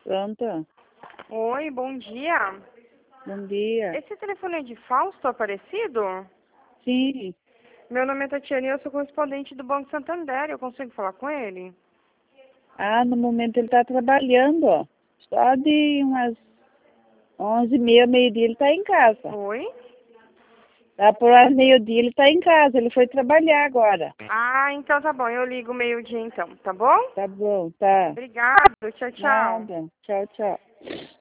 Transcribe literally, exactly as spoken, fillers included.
Pronto. Oi, bom dia. Bom dia. Esse telefone é de Fausto Aparecido? Sim. Meu nome é Tatiana e eu sou correspondente do Banco Santander. Eu consigo falar com ele? Ah, no momento ele está trabalhando, ó. Só de umas onze e meia, meio-dia ele está em casa. Oi? Tá por aí meio-dia ele está em casa. Ele foi trabalhar agora. Ah, então tá bom. Eu ligo meio-dia então, tá bom? Tá bom, tá. Obrigado. Tchau, tchau. Nada. Tchau, tchau.